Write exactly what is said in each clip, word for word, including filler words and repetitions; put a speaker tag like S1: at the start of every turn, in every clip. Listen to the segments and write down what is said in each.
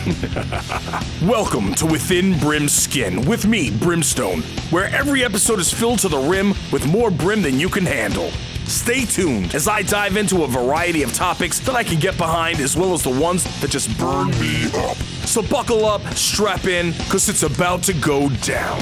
S1: Welcome to Within Brim's Skin with me, Brimstone, where every episode is filled to the rim with more brim than you can handle. Stay tuned as I dive into a variety of topics that I can get behind, as well as the ones that just burn me up. So buckle up, strap in, because it's about to go down.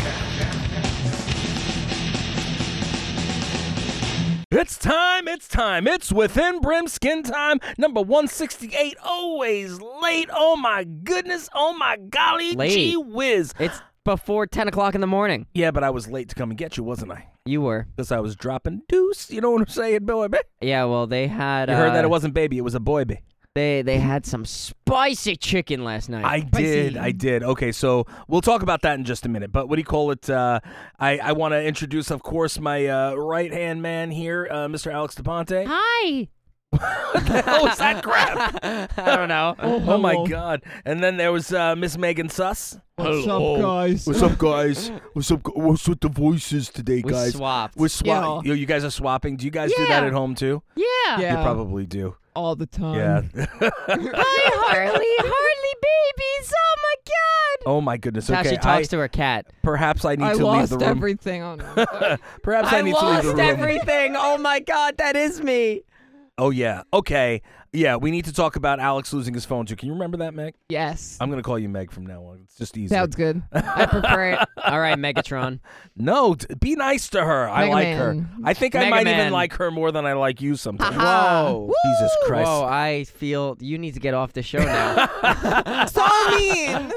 S1: It's time, it's time, it's Within Brim Skin time, number one sixty-eight, always late. Oh my goodness, oh my golly,
S2: Late.
S1: gee whiz.
S2: It's before ten o'clock in the morning.
S1: Yeah, but I was late to come and get you, wasn't I?
S2: You were.
S1: Because I was dropping deuce, you know what I'm saying, baby?
S2: Yeah, well, they had...
S1: You heard
S2: uh,
S1: that it wasn't baby, it was a boy baby.
S2: They they had some spicy chicken last night.
S1: I did, I did. Okay, so we'll talk about that in just a minute. But what do you call it? Uh, I, I want to introduce, of course, my uh, right-hand man here, uh, Mister Alex DePonte.
S2: Hi.
S1: What the hell was that crap?
S2: I don't know.
S1: Oh, oh my God. And then there was uh, Miss Megan Suss.
S3: What's
S1: Hello.
S3: up, guys?
S1: What's up, guys? What's up? What's with the voices today,
S2: We
S1: guys?
S2: swapped.
S1: We're swapping.
S3: Yeah.
S1: You guys are swapping. Do you guys do that
S3: Yeah.
S1: at home, too?
S2: Yeah.
S3: Yeah,
S1: You probably do.
S3: all the time.
S1: Yeah.
S2: Hi, Harley. Harley babies. Oh, my God.
S1: Oh, my goodness.
S2: That's
S1: Okay,
S2: how she talks
S1: I,
S2: to her cat.
S1: perhaps I need
S3: I
S1: to leave
S3: lost
S1: the room.
S3: everything on it.
S1: Perhaps I,
S2: I
S1: need to leave the
S2: lost
S1: room.
S2: everything. Oh, my God. That is me.
S1: Oh, yeah. Okay. Yeah, we need to talk about Alex losing his phone, too. Can you remember that, Meg?
S3: Yes.
S1: I'm going to call you Meg from now on. It's just easy.
S3: Sounds good. I prefer it.
S2: All right, Megatron.
S1: No, t- be nice to her. I
S3: Mega
S1: like
S3: Man.
S1: her. I think I
S2: Mega
S1: might
S2: Man.
S1: even like her more than I like you sometimes.
S2: Whoa.
S1: Jesus Christ.
S2: Whoa, I feel you need to get off the show now.
S3: So mean.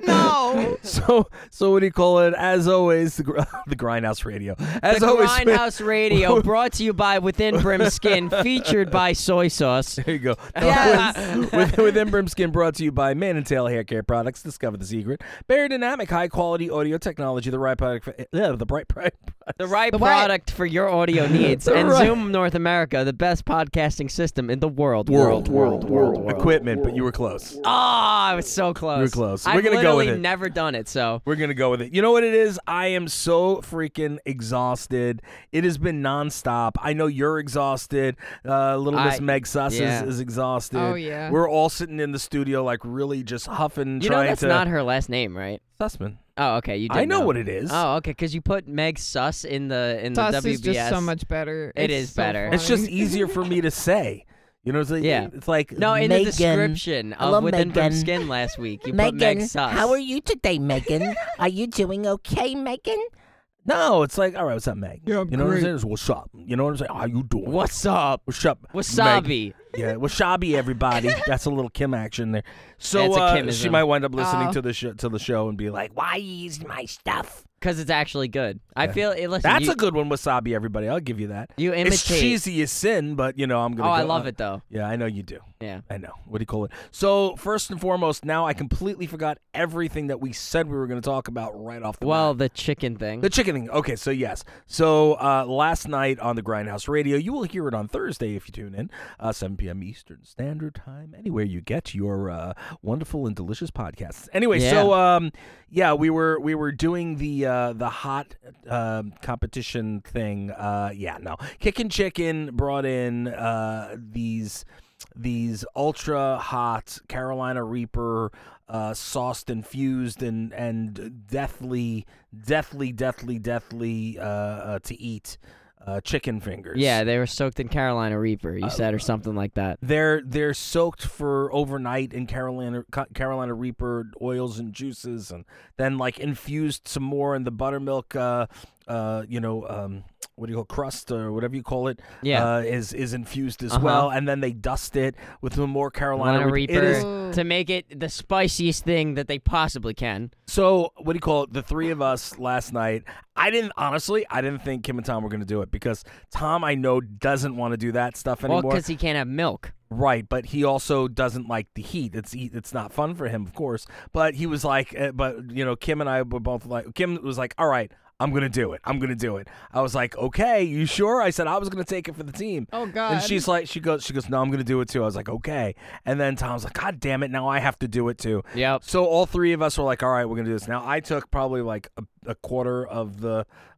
S3: No.
S1: So, so what do you call it? As always, the, gr- the Grindhouse Radio. As
S2: the
S1: always,
S2: Grindhouse Radio, brought to you by Within Brim Skin, featured by Soy Sauce.
S1: there you go.
S2: Yes.
S1: With, within Brim Skin, brought to you by Man and Tail Hair Care Products. Discover the secret. Bayer Dynamic, high quality audio technology. The right product. For, uh, the bright price.
S2: The right
S3: The what?
S2: product for your audio needs.
S1: The
S2: and
S1: right-
S2: Zoom North America, the best podcasting system in the world.
S1: World,
S2: world, world, world.
S1: Equipment, but you were close.
S2: Oh, I was so close.
S1: You were close. We're
S2: I've
S1: gonna go with
S2: literally
S1: it.
S2: never done it, so.
S1: We're going to go with it. You know what it is? I am so freaking exhausted. It has been nonstop. I know you're exhausted. Uh, little Miss
S2: I-
S1: Meg Suss
S2: yeah.
S1: is, is exhausted.
S3: Oh, yeah.
S1: We're all sitting in the studio, like, really just huffing,
S2: You know
S1: trying
S2: that's
S1: to.
S2: not her last name, right?
S1: Sussman.
S2: Oh, okay. You did
S1: I know, what it is.
S2: Oh, okay, because you put Meg Sus in the in the
S3: Sus
S2: W B S.
S3: is just so much better.
S2: It
S3: It's
S2: is
S3: so
S2: better.
S1: It's just
S3: funny.
S1: easier for me to say. You know, it's like,
S2: Yeah.
S1: it's like
S2: No, in
S1: Megan.
S2: the description of
S4: Hello,
S2: Within Brim
S4: Megan.
S2: Skin last week, you put
S4: Megan,
S2: Meg Sus.
S4: how are you today, Megan? Are you doing okay, Megan?
S1: No, it's like, all right, what's up, Meg?
S3: Yeah, I'm
S1: you know what I'm
S3: great.
S1: saying? It's, what's up? You know what I'm saying? How you doing?
S2: What's up?
S1: What's up? Meg?
S2: Wasabi.
S1: Yeah, wasabi, everybody. That's a little Kim action there. So
S2: That's a
S1: uh,
S2: Kimism.
S1: she might wind up listening
S3: Oh.
S1: to the sh- to the show and be like,
S4: Why are you using my stuff?
S2: Because it's actually good. I
S1: Yeah.
S2: feel it. Listen,
S1: "That's
S2: you,
S1: a good one, wasabi, everybody. I'll give you that."
S2: you
S1: It's
S2: imitate.
S1: cheesy as sin, but you know I'm
S2: Oh,
S1: gonna.
S2: I
S1: go,
S2: love
S1: uh,
S2: it though.
S1: Yeah, I know you do.
S2: Yeah.
S1: I know. What do you call it? So first and foremost, now I completely forgot everything that we said we were going to talk about right off the
S2: Well,
S1: bat.
S2: the chicken thing.
S1: The chicken thing. Okay, so yes. So uh, last night on the Grindhouse Radio, you will hear it on Thursday if you tune in, uh, seven p.m. Eastern Standard Time, anywhere you get your uh, wonderful and delicious podcasts. Anyway, so um, yeah, we were we were doing the uh, the hot uh, competition thing. Uh, yeah, no, Kickin' Chicken brought in uh, these these ultra hot Carolina Reaper uh, sauced, infused, and and deathly, deathly, deathly, deathly uh, uh, to eat uh, chicken fingers.
S2: yeah, they were soaked in Carolina Reaper. You said or something like that.
S1: They're they're soaked for overnight in Carolina Ca- Carolina Reaper oils and juices, and then like infused some more in the buttermilk. Uh, uh, you know, um, what do you call crust or whatever you call it?
S2: Yeah.
S1: uh, is is infused as
S2: Uh-huh.
S1: well, and then they dust it with some more Carolina
S2: Carolina
S1: Reaper.
S2: Reaper
S1: It is
S3: Ooh.
S2: to make it the spiciest thing that they possibly can.
S1: so. What do you call it? The three of us last night. I didn't honestly. I didn't think Kim and Tom were going to do it because Tom, I know, doesn't want to do that stuff
S2: Well,
S1: anymore.
S2: because he can't have milk.
S1: Right, but he also doesn't like the heat. It's it's not fun for him, of course. But he was like, uh, but you know, Kim and I were both like, Kim was like, all right, I'm gonna do it. I'm gonna do it. I was like, okay, you sure? I said I was gonna take it for the team.
S3: Oh, God.
S1: And she's like, she goes, she goes, no, I'm gonna do it too. I was like, okay. And then Tom's like, God damn it, now I have to do it too.
S2: Yep.
S1: So all three of us were like, all right, we're gonna do this. Now I took probably like a, a quarter of the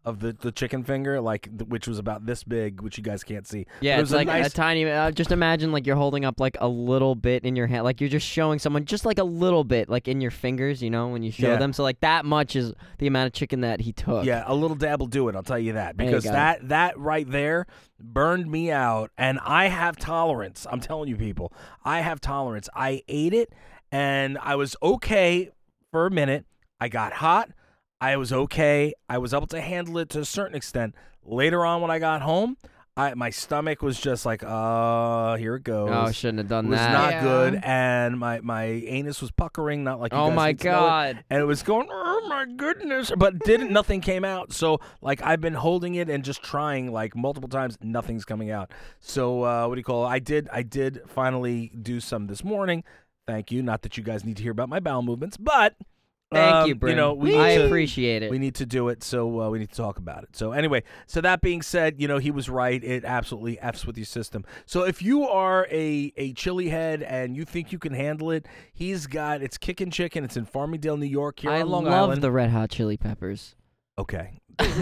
S1: of the, the chicken finger, like th- which was about this big, which you guys can't see.
S2: Yeah,
S1: But it
S2: it's
S1: was a
S2: like
S1: nice-
S2: a tiny. Uh, just imagine like you're holding up like a little bit in your hand, like you're just showing someone just like a little bit, like in your fingers, you know, when you show
S1: Yeah.
S2: them. So like that much is the amount of chicken that he took.
S1: Yeah, a little dab will do it. I'll tell you that
S2: There you
S1: because
S2: go.
S1: that that right there burned me out, and I have tolerance. I'm telling you, people, I have tolerance. I ate it, and I was okay for a minute. I got hot. I was okay. I was able to handle it to a certain extent. Later on, when I got home, I my stomach was just like, uh, here it goes.
S2: Oh, shouldn't have
S1: It
S2: done
S1: was
S2: that.
S1: not
S3: Yeah.
S1: good, and my, my anus was puckering, not like you
S2: oh
S1: guys
S2: my
S1: get to know it.
S2: god.
S1: And it was going, oh my goodness, but didn't nothing came out. So like I've been holding it and just trying like multiple times, nothing's coming out. So uh, what do you call it? I did I did finally do some this morning. Thank you. Not that you guys need to hear about my bowel movements, but
S2: Thank
S1: um,
S2: you, Brim.
S1: You know, we
S2: I
S1: need to,
S2: appreciate it.
S1: we need to do it, so uh, we need to talk about it. So anyway, so that being said, you know, he was right. It absolutely F's with your system. So if you are a, a chili head and you think you can handle it, he's got, it's Kickin' Chicken. It's in Farmingdale, New York, here
S2: I
S1: on Long
S2: love
S1: Island.
S2: the Red Hot Chili Peppers.
S1: Okay.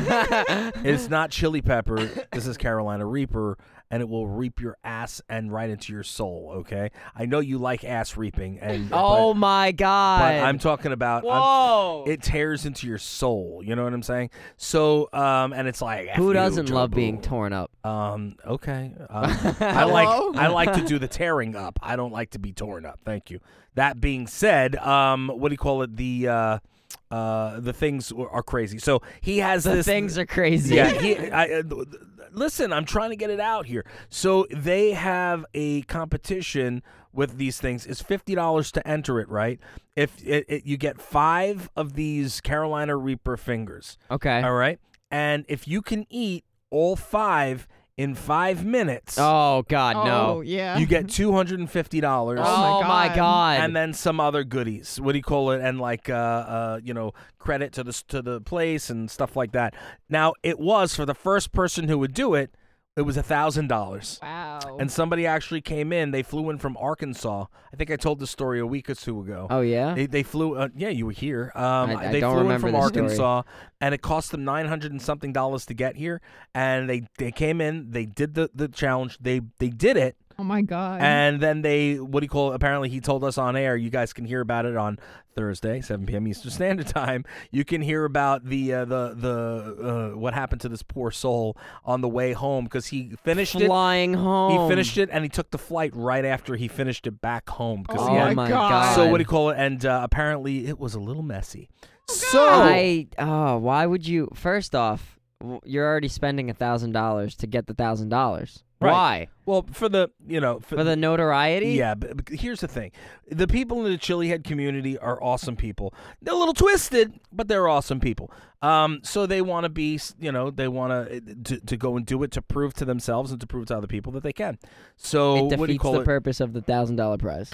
S1: It's not chili pepper. This is Carolina Reaper, and it will reap your ass and right into your soul, okay? I know you like ass reaping, and
S2: Oh
S1: but,
S2: my god.
S1: but I'm talking about I'm-
S2: Whoa.
S1: it tears into your soul. You know what I'm saying? So, um, and it's like F
S2: Who
S1: you,
S2: doesn't
S1: Joe
S2: love being
S1: Boo.
S2: torn up?
S1: Um, okay. Um, I like
S3: Hello?
S1: I like to do the tearing up. I don't like to be torn up. Thank you. That being said, um, what do you call it? The uh, uh, the things are crazy. So he has
S2: The
S1: this
S2: things are crazy.
S1: yeah, he, I, uh, th- th- listen, I'm trying to get it out here. So they have a competition with these things. It's fifty dollars to enter it, right? If it, it, you get five of these Carolina Reaper fingers,
S2: Okay.
S1: all right? And if you can eat all five in five minutes,
S2: Oh god,
S3: Oh,
S2: no.
S3: yeah.
S1: you get two hundred fifty dollars.
S3: Oh, my
S2: Oh my
S3: God.
S2: god.
S1: And then some other goodies. What do you call it? And like, uh, uh, you know, credit to the s- to the place and stuff like that. Now, it was for the first person who would do it. It was a thousand dollars.
S3: Wow.
S1: And somebody actually came in. They flew in from Arkansas. I think I told this story a week or two ago.
S2: oh yeah.
S1: They they flew. Uh, yeah, you were here. Um,
S2: I- I
S1: they
S2: don't
S1: flew in
S2: remember
S1: from
S2: this story.
S1: Arkansas, and it cost them nine hundred and something dollars to get here. And they they came in. They did the the challenge. They they did it.
S3: oh my god.
S1: And then they, what do you call it? Apparently, he told us on air. You guys can hear about it on Thursday, seven p.m. Eastern Standard Time. You can hear about the uh, the the uh, what happened to this poor soul on the way home because he finished it.
S2: Flying home.
S1: He finished it, and he took the flight right after he finished it back home because
S3: oh
S1: he
S2: Oh
S1: had.
S2: my
S3: god.
S2: God.
S1: So what do you call it? And uh, apparently, it was a little messy.
S3: Oh,
S1: so
S2: I oh, why would you? First off, w- you're already spending a thousand dollars to get the thousand dollars.
S1: Right.
S2: Why?
S1: well for the you know
S2: For the notoriety?
S1: Yeah, but, but here's the thing. The people in the chili head community are awesome people. They're a little twisted, but they're awesome people. Um, so they want to be, you know, they want to to go and do it to prove to themselves and to prove to other people that they can. So
S2: It
S1: what do you
S2: defeats
S1: call
S2: the
S1: it?
S2: purpose of the thousand dollar prize.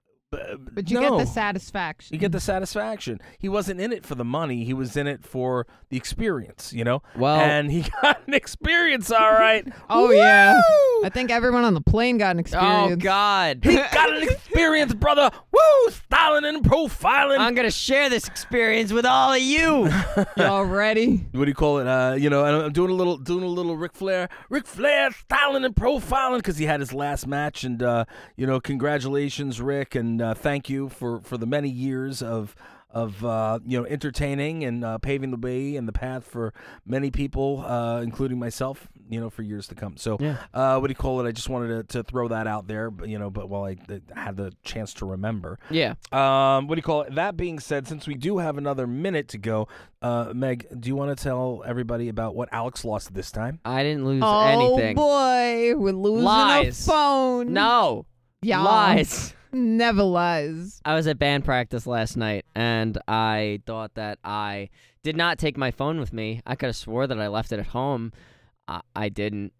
S3: but you
S1: no.
S3: get the satisfaction.
S1: You get the satisfaction. He wasn't in it for the money. He was in it for the experience, you know?
S2: Well,
S1: and he got an experience, all right.
S3: Oh, yeah.
S1: Woo!
S3: I think everyone on the plane got an
S2: oh
S3: experience.
S2: god.
S1: He got an experience, brother. Woo! Styling and profiling.
S2: I'm gonna share this experience with all of you.
S3: Y'all ready?
S1: What do you call it? Uh, you know, and I'm doing a little, doing a little Ric Flair, Ric Flair styling and profiling because he had his last match, and uh, you know, congratulations, Rick, and uh, thank you for, for the many years of of uh, you know entertaining and uh, paving the way and the path for many people, uh, including myself, you know, for years to come. So,
S2: Yeah.
S1: uh, what do you call it? I just wanted to, to throw that out there, but you know, but while I, I had the chance to remember.
S2: Yeah.
S1: Um, what do you call it? That being said, since we do have another minute to go, uh, Meg, do you want to tell everybody about what Alex lost this time?
S2: I didn't lose
S3: oh,
S2: anything.
S3: boy. We're losing
S2: Lies.
S3: a phone.
S2: No.
S3: Y'all.
S2: Lies.
S3: Never lies.
S2: I was at band practice last night, and I thought that I did not take my phone with me. I could have swore that I left it at home. I, I didn't.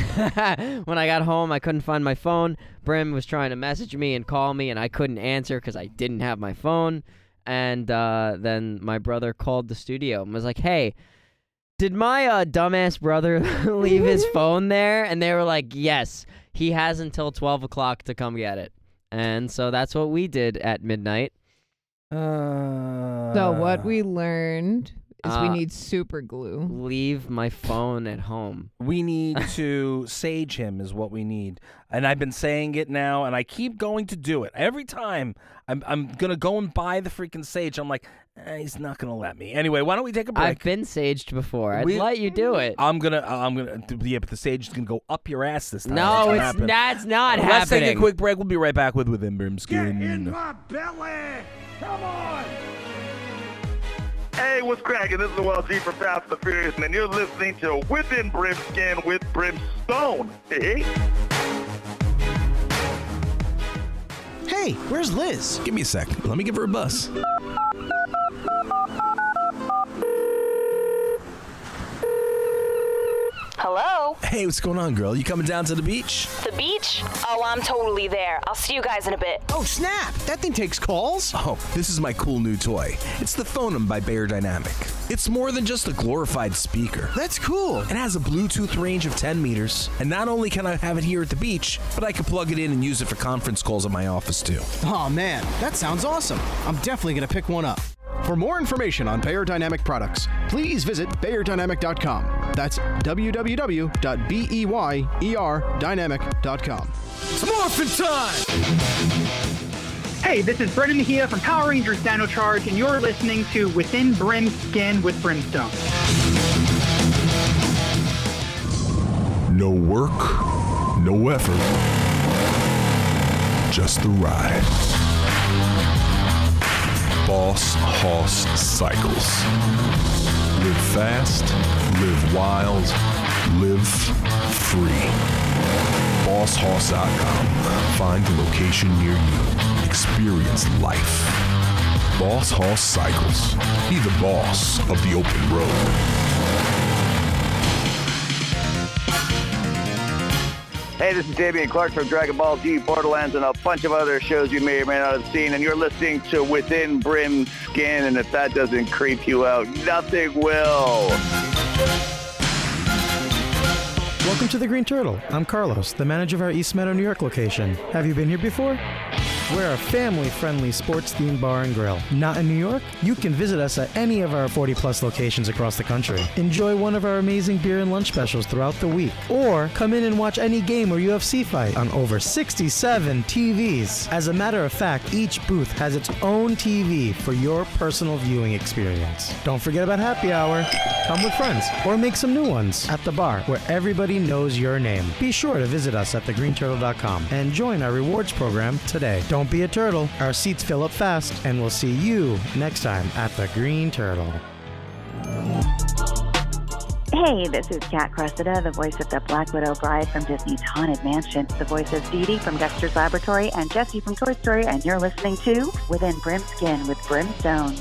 S2: When I got home, I couldn't find my phone. Brim was trying to message me and call me, and I couldn't answer because I didn't have my phone. And uh, then my brother called the studio and was like, hey, did my uh, dumbass brother leave his phone there? And they were like, yes, he has until twelve o'clock to come get it. And so that's what we did at midnight.
S1: Uh,
S3: So what we learned Is
S2: Uh,
S3: we need super glue.
S2: Leave my phone at home.
S1: We need to sage him is what we need. And I've been saying it now, and I keep going to do it. Every time I'm I'm going to go and buy the freaking sage, I'm like, eh, he's not going to let me. Anyway, why don't we take a break?
S2: I've been saged before. I'd
S1: We-
S2: let you do it.
S1: I'm going to, I'm going to, yeah, but the sage is going to go up your ass this time.
S2: No,
S1: That's
S2: it's
S1: happen.
S2: that's not
S1: Let's
S2: happening.
S1: take a quick break. We'll be right back with Within Brimskin.
S5: Get in my belly! Come on! Hey, what's cracking? This is Will G from Fast and the Furious, and you're listening to Within Brimskin with Brimstone. Hey,
S6: Hey, where's Liz?
S7: Give me a sec. Let me give her a buzz.
S8: Hello?
S7: Hey, what's going on, girl? You coming down to the beach?
S8: The beach? Oh, I'm totally there. I'll see you guys in a bit.
S6: Oh, snap! That thing takes calls?
S7: Oh, this is my cool new toy. It's the Phonem by Beyerdynamic. It's more than just a glorified speaker.
S6: That's cool.
S7: It has a Bluetooth range of ten meters, and not only can I have it here at the beach, but I can plug it in and use it for conference calls at my office too.
S6: Oh, man, that sounds awesome. I'm definitely going to pick one up. For more information on Beyerdynamic products, please visit Beyerdynamic dot com. That's w w w dot beyer dynamic dot com.
S7: It's morphin' time!
S9: Hey, this is Brendan Mejia from Power Rangers Dino Charge, and you're listening to Within Brimskin with Brimstone.
S10: No work, no effort, just the ride. Boss Hoss Cycles. Live fast, live wild, live free. boss hoss dot com. Find the location near you. Experience life. Boss Hoss Cycles. Be the boss of the open road.
S5: Hey, this is Damian Clark from Dragon Ball Z, Borderlands, and a bunch of other shows you may or may not have seen, and you're listening to Within Brimskin, and if that doesn't creep you out, nothing will.
S11: Welcome to the Green Turtle. I'm Carlos, the manager of our East Meadow, New York location. Have you been here before? We're a family-friendly sports-themed bar and grill. Not in New York? You can visit us at any of our forty-plus locations across the country. Enjoy one of our amazing beer and lunch specials throughout the week. Or come in and watch any game or U F C fight on over sixty-seven T Vs. As a matter of fact, each booth has its own T V for your personal viewing experience. Don't forget about happy hour. Come with friends or make some new ones at the bar where everybody knows your name. Be sure to visit us at the green turtle dot com and join our rewards program today. Don't be a turtle. Our seats fill up fast, and we'll see you next time at the Green Turtle.
S12: Hey, this is Kat Cressida, the voice of the Black Widow Bride from Disney's Haunted Mansion, the voice of Dee Dee from Dexter's Laboratory, and Jessie from Toy Story, and you're listening to Within Brimskin with Brimstone.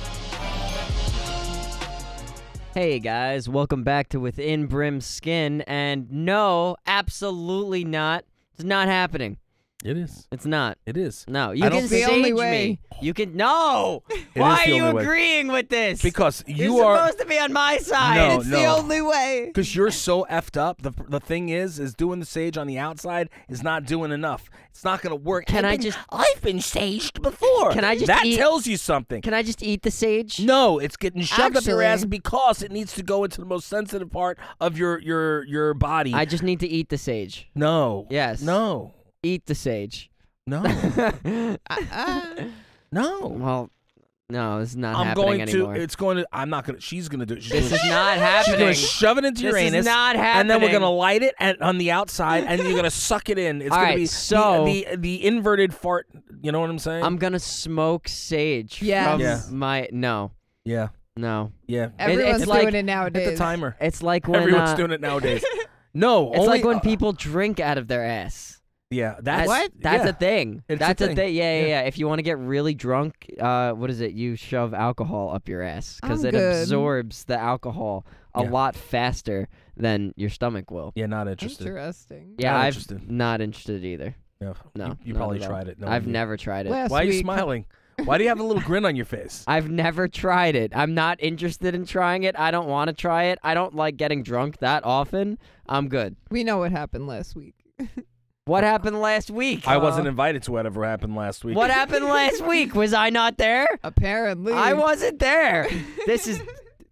S2: Hey guys, welcome back to Within Brimskin, and no, absolutely not. It's not happening.
S1: It is.
S2: It's not.
S1: It is.
S2: No, you
S1: I
S2: can
S1: don't
S2: sage
S3: think- The only
S2: me.
S3: way.
S2: You can no.
S1: It
S2: Why
S1: is
S2: are
S1: the
S2: you
S1: only way.
S2: agreeing with this?
S1: Because you
S2: You're
S1: are
S2: supposed to be on my side.
S1: No,
S3: It's
S1: no.
S3: the only way.
S1: Because you're so effed up. The the thing is, is doing the sage on the outside is not doing enough. It's not gonna work.
S2: Can
S1: I've
S2: I
S1: been-
S2: just-
S1: I've been saged before.
S2: Can I just
S1: That
S2: eat-
S1: tells you something.
S2: Can I just eat the sage?
S1: No, it's getting shoved up your ass
S3: Actually-
S1: because it needs to go into the most sensitive part of your your your body.
S2: I just need to eat the sage.
S1: no.
S2: Yes.
S1: No.
S2: Eat the sage.
S1: No.
S3: Uh,
S1: no.
S2: Well, no, this is not
S1: I'm
S2: happening
S1: going
S2: anymore.
S1: to. It's going to. I'm not going to. She's going to do it. She's
S2: This
S1: gonna,
S2: is not
S1: She's
S2: happening.
S1: going to shove it into your
S2: This is
S1: anus.
S2: not
S1: And then we're
S2: happening.
S1: going to light it at, on the outside, and you're going to suck it in. It's
S2: All
S1: going
S2: right,
S1: to be
S2: so-
S1: the, the the inverted fart. You know what I'm saying?
S2: I'm gonna smoke sage
S3: Yes.
S2: from
S1: Yeah.
S2: my no,
S1: yeah.
S2: no.
S1: Yeah.
S3: everyone's
S2: it's like-
S3: doing it nowadays.
S1: Hit the timer.
S2: It's like when
S1: Everyone's
S2: uh,
S1: doing it nowadays. No.
S2: It's
S1: only,
S2: like when
S1: uh,
S2: people drink out of their ass.
S1: Yeah. That's
S2: That's, That's
S1: yeah.
S2: a thing.
S1: It's a
S2: That's a
S1: thing.
S2: thing. Yeah, yeah,
S1: Yeah.
S2: yeah. If you want to get really drunk, uh, what is it? You shove alcohol up your ass because
S3: I'm
S2: it
S3: good.
S2: absorbs the alcohol a
S1: Yeah.
S2: lot faster than your stomach will.
S1: Yeah. Not interested.
S3: Interesting.
S2: Yeah,
S1: Not
S2: I'm
S1: interested.
S2: not interested either.
S1: Yeah.
S2: No,
S1: You, you
S2: not
S1: probably
S2: at all.
S1: tried it. No
S2: I've
S1: idea.
S2: never tried it.
S3: Last
S1: Why are you
S3: week-
S1: smiling? Why do you have a little grin on your face?
S2: I've never tried it. I'm not interested in trying it. I don't want to try it. I don't like getting drunk that often. I'm good.
S3: We know what happened last week.
S2: What happened last week?
S1: I wasn't invited to whatever happened last week.
S2: What happened last week? Was I not there?
S3: Apparently.
S2: I wasn't there. This is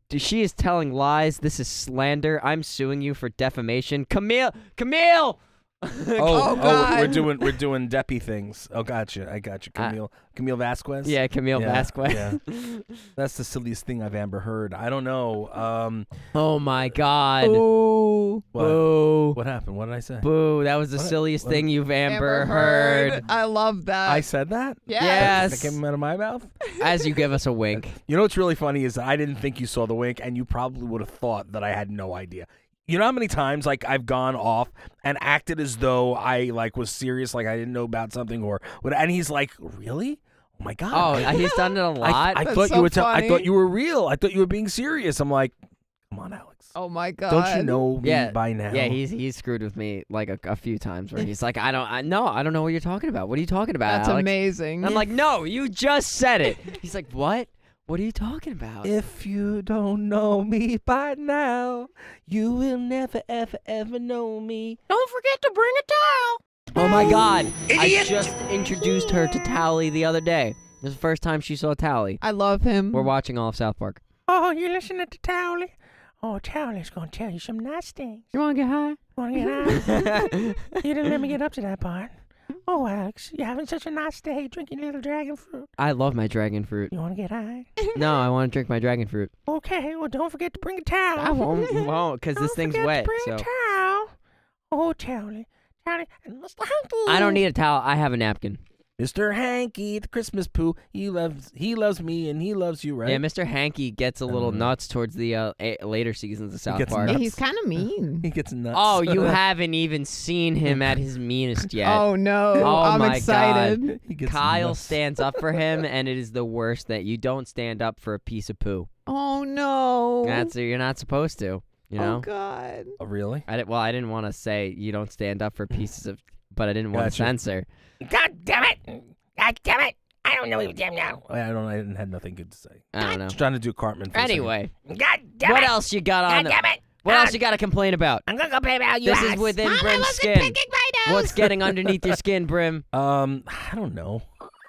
S2: She is telling lies. This is slander. I'm suing you for defamation. Camille, Camille.
S1: Oh,
S3: Oh,
S1: oh,
S3: God.
S1: we're doing we're doing Deppy things. Oh, gotcha. I got you, Camille. Camille Vasquez.
S2: Yeah, Camille
S1: Yeah,
S2: Vasquez.
S1: yeah. That's the silliest thing I've ever heard. I don't know. Um,
S2: Oh my God.
S3: Ooh.
S1: what?
S2: Boo.
S1: What happened? What did I say?
S2: Boo. That was the
S1: What-
S2: silliest
S1: what-
S2: thing you've ever
S3: Amber
S2: heard.
S3: Heard. I love that.
S1: I said that.
S3: Yes.
S2: Yes.
S1: That came out of my mouth.
S2: As you give us a wink.
S1: You know what's really funny is I didn't think you saw the wink, and you probably would have thought that I had no idea. You know how many times like I've gone off and acted as though I like was serious, like I didn't know about something, or what? And he's like, "Really? Oh my god!"
S2: Oh, he's done it a
S1: I,
S2: lot.
S1: I
S3: That's
S1: thought
S3: so
S1: you were. Tell- I
S3: funny.
S1: thought you were real. I thought you were being serious. I'm like, come on, Alex.
S3: Oh my God.
S1: Don't you know me
S2: Yeah.
S1: by now?
S2: Yeah, he's he's screwed with me like a, a few times where he's like, I don't, I no, I don't know what you're talking about. What are you talking about?
S3: That's
S2: Alex?
S3: amazing.
S2: I'm like, no, you just said it. He's like, what? What are you talking about?
S1: If you don't know me by now, you will never, ever, ever know me.
S4: Don't forget to bring a towel.
S2: Oh my God! I just introduced her to Tally the other day. This is the first time she saw Tally.
S3: I love him.
S2: We're watching all of South Park.
S4: Oh, you're listening to Towley? Oh, Towley's gonna tell you some nice things.
S2: You want to get high?
S4: Wanna get high? You didn't let me get up to that part. Oh, Alex, you're having such a nice day drinking little dragon fruit.
S2: I love my dragon fruit.
S4: You wanna get high?
S2: No, I want to drink my dragon fruit.
S4: Okay, well, don't forget to bring a towel.
S2: I won't, won't, because this
S4: Don't
S2: thing's
S4: forget
S2: wet.
S4: To bring
S2: So
S4: a towel. Oh, Towley. Towley. And Mister Hanky.
S2: I don't need a towel. I have a napkin.
S1: Mister Hanky, the Christmas poo. He loves. He loves me, and he loves you, right?
S2: Yeah, Mister Hanky gets a little
S1: Uh,
S2: nuts towards the uh, a- later seasons of South
S1: gets
S2: Park.
S3: Yeah,
S1: nuts.
S3: he's kind of mean.
S1: He gets nuts.
S2: Oh, you haven't even seen him at his meanest yet.
S3: Oh no.
S2: Oh,
S3: I'm
S2: my
S3: excited.
S2: God.
S1: He gets
S2: Kyle
S1: nuts.
S2: stands up for him, and it is the worst that you don't stand up for a piece of poo.
S3: Oh no.
S2: That's you're not supposed to. You know.
S3: Oh God.
S1: Oh, really?
S2: I did, well, I didn't want to say you don't stand up for pieces of, but I didn't want to
S1: Gotcha.
S2: censor.
S4: God damn it. God damn it. I don't know what damn now.
S1: I don't. I didn't have nothing good to say.
S2: I don't know.
S1: Just trying to do Cartman. For a second.
S2: Anyway,
S4: God damn
S2: what
S4: it.
S2: else you got on?
S4: God damn it.
S2: What
S4: God.
S2: else you got to complain about?
S4: I'm gonna go play about you.
S2: This is
S4: ass.
S2: within
S4: Mom, I
S2: Brim's
S4: wasn't
S2: skin.
S4: picking my nose.
S2: What's getting underneath your skin, Brim?
S1: Um, I don't know.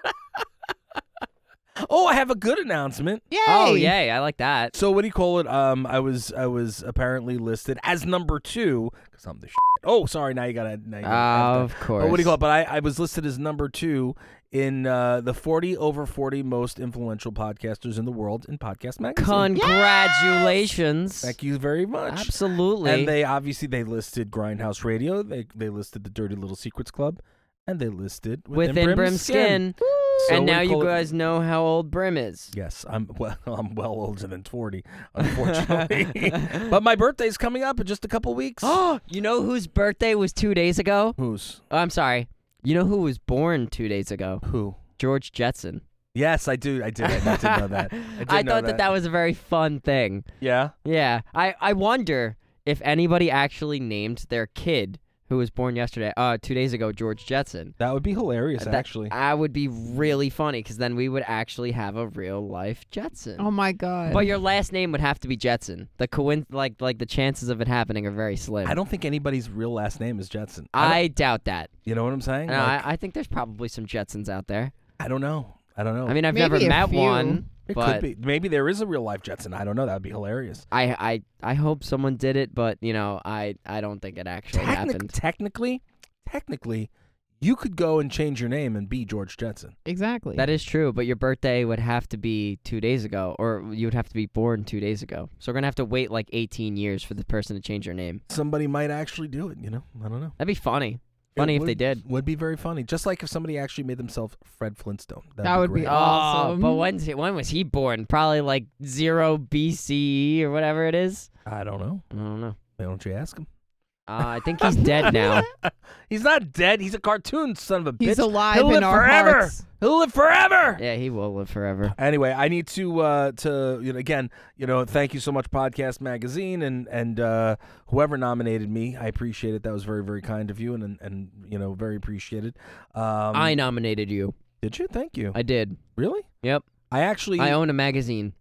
S1: Oh, I have a good announcement.
S3: Yay.
S2: Oh, yay! I like that.
S1: So what do you call it? Um, I was I was apparently listed as number two because I'm the shit. Oh, sorry. Now you gotta. Now you gotta
S2: Of course.
S1: Oh, what do you call it? But I, I was listed as number two in uh, the forty over forty most influential podcasters in the world in Podcast Magazine.
S2: Congratulations!
S1: Thank you very much.
S2: Absolutely.
S1: And they obviously they listed Grindhouse Radio. They they listed the Dirty Little Secrets Club, and they listed Within,
S2: Within
S1: Brim's,
S2: Brim's skin.
S1: So
S2: and
S1: what do
S2: now
S1: you
S2: you
S1: call it?
S2: guys know how old Brim is.
S1: Yes, I'm well. I'm well older than forty, unfortunately. But my birthday's coming up in just a couple weeks.
S2: Oh, you know whose birthday was two days ago?
S1: Whose?
S2: Oh, I'm sorry. You know who was born two days ago?
S1: Who?
S2: George Jetson.
S1: Yes, I do. I did. I did know that. I, did
S2: I
S1: know
S2: thought that that was a very fun thing.
S1: Yeah.
S2: Yeah. I, I wonder if anybody actually named their kid who was born yesterday, uh, two days ago, George Jetson.
S1: That would be hilarious,
S2: That-
S1: actually.
S2: That would be really funny because then we would actually have a real life Jetson.
S3: Oh my God.
S2: But your last name would have to be Jetson. The coin- like like the chances of it happening are very slim.
S1: I don't think anybody's real last name is Jetson.
S2: I,
S1: I
S2: doubt that.
S1: you know what I'm saying?
S2: No,
S1: Like,
S2: I, I think there's probably some Jetsons out there.
S1: I don't know. I don't know.
S2: I mean, I've
S3: Maybe
S2: never
S3: a
S2: met
S3: few.
S2: one,
S1: it
S2: but
S1: could be. Maybe there is a real life Jetson. I don't know. That would be hilarious.
S2: I, I I hope someone did it, but you know, I, I don't think it actually
S1: Technic-
S2: happened.
S1: technically, technically, you could go and change your name and be George Jetson.
S3: Exactly.
S2: That is true, but your birthday would have to be two days ago, or you would have to be born two days ago. So we're gonna have to wait like eighteen years for the person to change their name.
S1: Somebody might actually do it. You know. I don't know.
S2: That'd be funny. Funny
S1: It
S2: if they
S1: would-
S2: did.
S1: Would be very funny. Just like if somebody actually made themselves Fred Flintstone. That'd
S3: That
S1: be
S3: would be
S1: great.
S3: awesome.
S2: Oh, but when's he, when was he born? Probably like zero B C E or whatever it is.
S1: I don't know.
S2: I don't know.
S1: Why don't you ask him?
S2: Uh, I think he's dead now.
S1: He's not dead. He's a cartoon son of a bitch.
S3: He's alive
S1: He'll
S3: in
S1: live
S3: our
S1: forever.
S3: hearts.
S1: He'll live forever.
S2: Yeah, he will live forever.
S1: Anyway, I need to uh, to you know again, you know, thank you so much, Podcast Magazine, and and uh, whoever nominated me. I appreciate it. That was very very kind of you, and and, and you know very appreciated. Um,
S2: I nominated you.
S1: did you? Thank you.
S2: I did.
S1: really?
S2: Yep.
S1: I actually.
S2: I own a magazine.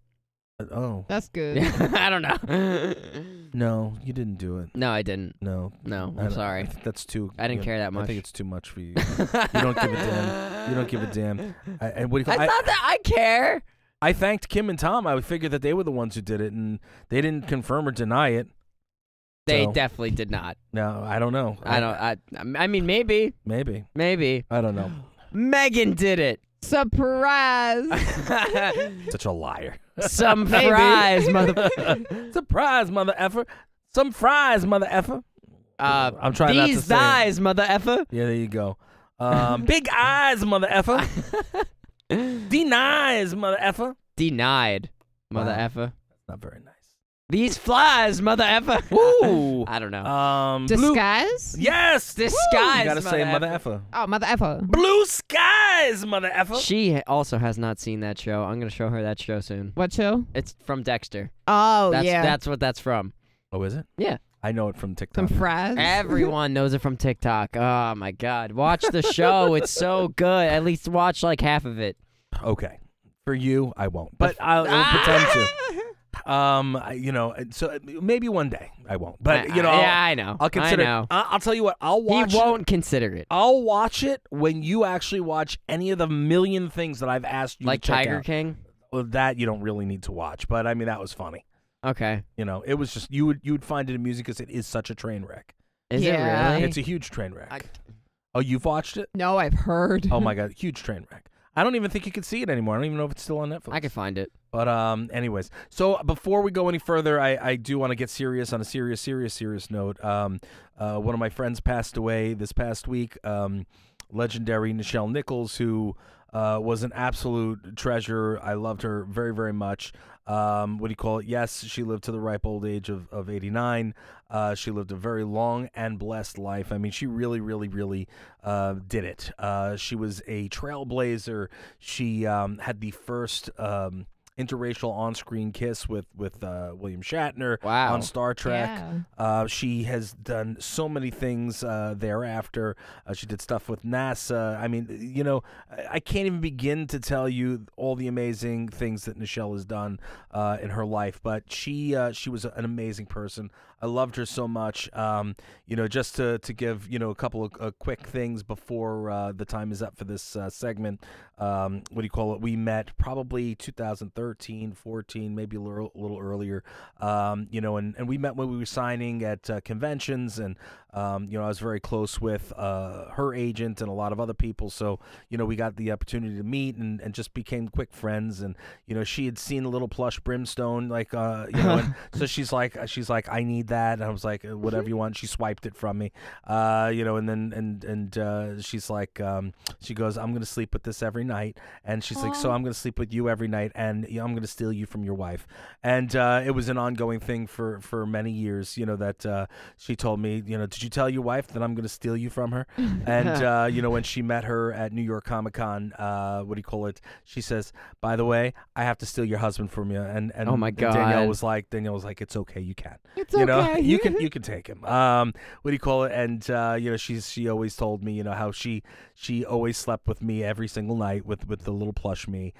S1: oh
S3: That's good.
S2: I don't know.
S1: no, you didn't do it.
S2: No, I didn't.
S1: No,
S2: No,
S1: I
S2: I'm
S1: don't-
S2: sorry.
S1: I think that's too.
S2: I didn't
S1: you know,
S2: care that
S1: I
S2: much.
S1: think it's too much for you. You don't give a damn. You don't give a damn. I, and what do you call?
S2: It's not that I care.
S1: I thanked Kim and Tom. I would figure that they were the ones who did it, and they didn't confirm or deny it.
S2: They
S1: So-
S2: definitely did not.
S1: No, I don't know.
S2: I don't. I. I mean, maybe.
S1: Maybe.
S2: Maybe.
S1: I don't know.
S2: Megan did it.
S3: Surprise!
S1: Such a liar.
S2: Some fries, mother.
S1: Surprise, mother effer. Some fries, mother effer.
S2: Uh,
S1: I'm trying not to
S2: these
S1: say it.
S2: thighs, mother effer.
S1: Yeah, there you go. Um, big eyes, mother effer. Denies, mother effer.
S2: Denied, mother
S1: Wow.
S2: effer.
S1: Not very nice.
S2: These flies, mother effer.
S1: Ooh.
S2: I don't know.
S1: Um, blue-
S3: Disguise?
S1: Yes.
S2: Disguise,
S1: You gotta say
S2: mother
S1: mother
S2: effer.
S1: effer.
S3: Oh, mother effer.
S1: Blue skies, mother effer.
S2: She ha- also has not seen that show. I'm gonna show her that show soon.
S3: What show?
S2: It's from Dexter.
S3: Oh,
S2: That's,
S3: yeah.
S2: That's what that's from.
S1: Oh, is it?
S2: Yeah.
S1: I know it from TikTok.
S3: Some fries?
S2: Everyone knows it from TikTok. Oh my God. Watch the show. It's so good. At least watch like half of it.
S1: Okay. For you, I won't. But I'll, I'll pretend to. Um, I- you know, so maybe one day I won't. But
S2: I-
S1: you know,
S2: I-
S1: I'll,
S2: yeah, I know.
S1: I'll consider.
S2: I know.
S1: I- I'll tell you what. I'll watch.
S2: He
S1: it.
S2: won't consider it.
S1: I'll watch it when you actually watch any of the million things that I've asked you
S2: Like
S1: to check
S2: Tiger
S1: out.
S2: King?
S1: Well, that you don't really need to watch. But I mean, that was funny.
S2: Okay.
S1: You know, it was just you would you would find it amusing because it is such a train wreck.
S2: Is
S3: Yeah.
S2: it really?
S1: It's a huge train wreck.
S2: I-
S1: Oh, you've watched it?
S3: No, I've heard.
S1: Oh my God, huge train wreck. I don't even think you can see it anymore. I don't even know if it's still on Netflix.
S2: I can find it.
S1: But um, anyways, so before we go any further, I, I do want to get serious on a serious, serious, serious note. Um, uh, one of my friends passed away this past week. Um, legendary Nichelle Nichols, who uh, was an absolute treasure. I loved her very, very much. Um, what do you call it? Yes, she lived to the ripe old age of, of eighty-nine. Uh, she lived a very long and blessed life. I mean, she really, really, really uh, did it. Uh, she was a trailblazer. She um, had the first um, interracial on-screen kiss with with uh, William Shatner
S2: Wow.
S1: on Star Trek.
S3: Yeah.
S1: Uh, she has done so many things uh, thereafter. Uh, she did stuff with NASA. I mean, you know, I, I can't even begin to tell you all the amazing things that Nichelle has done uh, in her life. But she uh, she was an amazing person. I loved her so much. Um, you know, just to, to give, you know, a couple of uh, quick things before uh, the time is up for this uh, segment. Um, what do you call it? We met probably two thousand thirteen, fourteen, maybe a little, a little earlier. Um, you know, and, and we met when we were signing at uh, conventions, and um, you know, I was very close with uh, her agent and a lot of other people. So, you know, we got the opportunity to meet and, and just became quick friends. And you know, she had seen a little plush Brimstone, like uh, you know, and so she's like, she's like, I need that, and I was like, whatever you want. She swiped it from me, uh, you know, and then and and uh, she's like, um, she goes, I'm gonna sleep with this every night, and she's like, so I'm gonna sleep with you every night, and you know, I'm gonna steal you from your wife. And uh, it was an ongoing thing for for many years, you know, that uh, she told me, you know, did you tell your wife that I'm gonna steal you from her? And uh, you know, when she met her at New York Comic Con, uh, what do you call it? She says, by the way, I have to steal your husband from you. And and
S2: Oh my
S1: and Danielle
S2: God.
S1: was like, Danielle was like, it's okay, you can.
S3: It's
S1: you know,
S3: okay.
S1: you can you can take him. Um, what do you call it? And uh, you know, she's she always told me, you know, how she she always slept with me every single night with with the little plush me.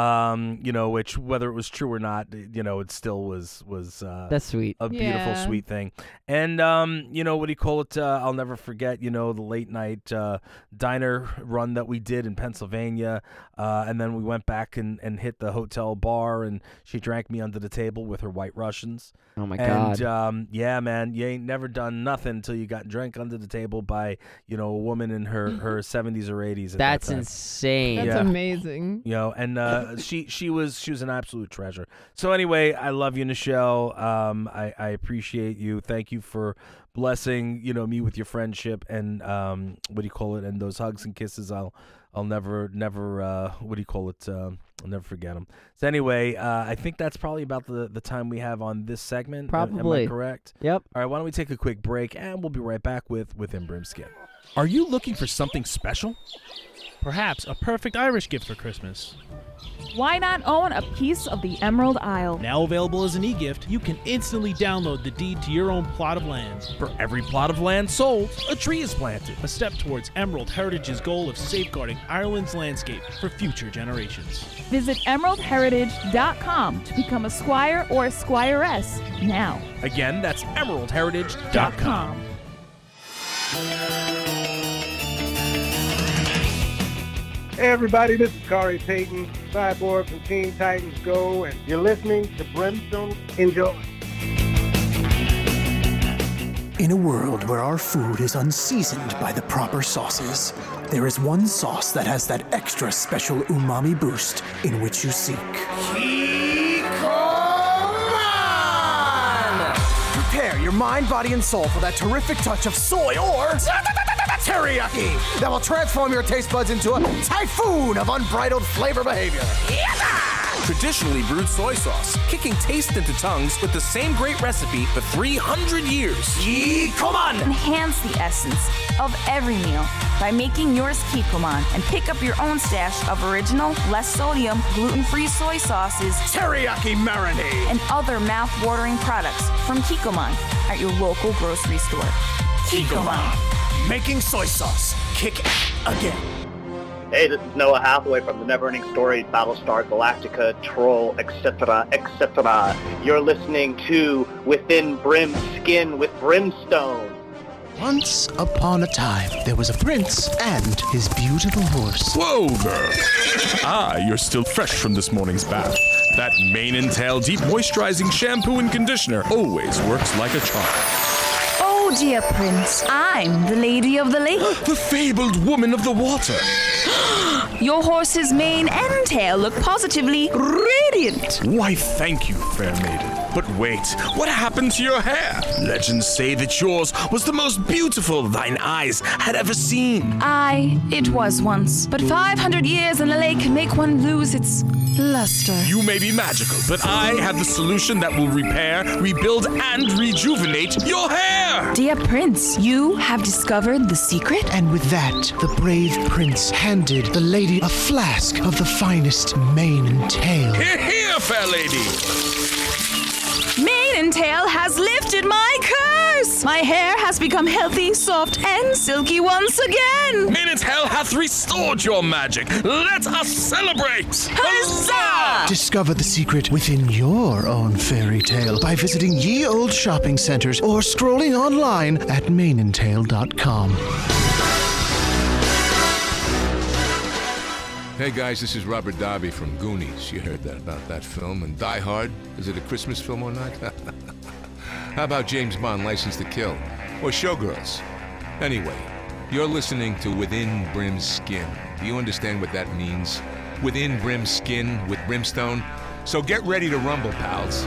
S1: Um, you know, which whether it was true or not, you know, it still was was uh,
S2: That's sweet.
S1: a beautiful,
S3: Yeah.
S1: sweet thing. And um, you know, what do you call it? Uh, I'll never forget, you know, the late night uh, diner run that we did in Pennsylvania. Uh, and then we went back and, and hit the hotel bar, and she drank me under the table with her White Russians.
S2: Oh my
S1: And
S2: God.
S1: um, yeah, man, you ain't never done nothing until you got drank under the table by, you know, a woman in her, her seventies or eighties. At
S2: That's
S1: that time.
S2: insane.
S3: That's
S1: Yeah.
S3: amazing.
S1: You know, and uh, she she was she was an absolute treasure. So anyway, I love you, Nichelle. Um, I, I appreciate you. Thank you for blessing, you know, me with your friendship, and um, what do you call it? And those hugs and kisses. I'll I'll never never uh, what do you call it? Uh, I'll never forget them. So anyway, uh, I think that's probably about the the time we have on this segment. Am- Am
S2: Probably.
S1: I correct?
S2: Yep.
S1: All right. Why don't we take a quick break, and we'll be right back with Within Brimskin.
S13: Are you looking for something special? Perhaps a perfect Irish gift for Christmas.
S14: Why not own a piece of the Emerald Isle?
S13: Now available as an e-gift, you can instantly download the deed to your own plot of land.
S7: For every plot of land sold, a tree is planted.
S13: A step towards Emerald Heritage's goal of safeguarding Ireland's landscape for future generations.
S14: Visit emerald heritage dot com to become a squire or a squiress now.
S7: Again, that's emerald heritage dot com.
S15: Hey everybody, this is Corey Payton, Cyborg from Teen Titans Go, and you're listening to Brimstone. Enjoy.
S16: In a world where our food is unseasoned by the proper sauces, there is one sauce that has that extra special umami boost in which you seek.
S6: Prepare your mind, body, and soul for that terrific touch of soy or teriyaki that will transform your taste buds into a typhoon of unbridled flavor behavior.
S7: Traditionally brewed soy sauce, kicking taste into tongues with the same great recipe for three hundred years.
S6: Kikkoman!
S8: Enhance the essence of every meal by making yours Kikkoman and pick up your own stash of original, less sodium, gluten-free soy sauces,
S6: teriyaki marinade,
S8: and other mouth-watering products from Kikkoman at your local grocery store. Kikkoman.
S6: Making soy sauce kick again.
S5: Hey, this is Noah Hathaway from the Neverending Story, Battlestar Galactica, Troll, et cetera, et cetera. You're listening to Within Brim's Skin with Brimstone.
S16: Once upon a time, there was a prince and his beautiful horse.
S10: Whoa, girl. Ah, you're still fresh from this morning's bath. That mane and tail deep moisturizing shampoo and conditioner always works like a charm.
S8: Oh, dear Prince, I'm the Lady of the Lake.
S10: The fabled woman of the water.
S8: Your horse's mane and tail look positively radiant.
S10: Why, thank you, fair maiden. But wait, what happened to your hair? Legends say that yours was the most beautiful thine eyes had ever seen.
S8: Aye, it was once. But five hundred years in a lake can make one lose its luster.
S10: You may be magical, but I have the solution that will repair, rebuild, and rejuvenate your hair!
S8: Dear Prince, you have discovered the secret?
S16: And with that, the brave prince handed the lady a flask of the finest mane and tail.
S10: Here, here, fair lady!
S8: Mane and tail has lifted my curse! My hair has become healthy, soft, and silky once again!
S10: Mane and tail hath restored your magic! Let us celebrate!
S8: Huzzah!
S16: Discover the secret within your own fairy tale by visiting ye old shopping centers or scrolling online at mane and tail dot com.
S17: Hey guys, this is Robert Darby from Goonies. You heard that about that film. And Die Hard, is it a Christmas film or not? How about James Bond, License to Kill? Or Showgirls? Anyway, you're listening to Within Brim's Skin. Do you understand what that means? Within Brim's Skin with Brimstone? So get ready to rumble, pals.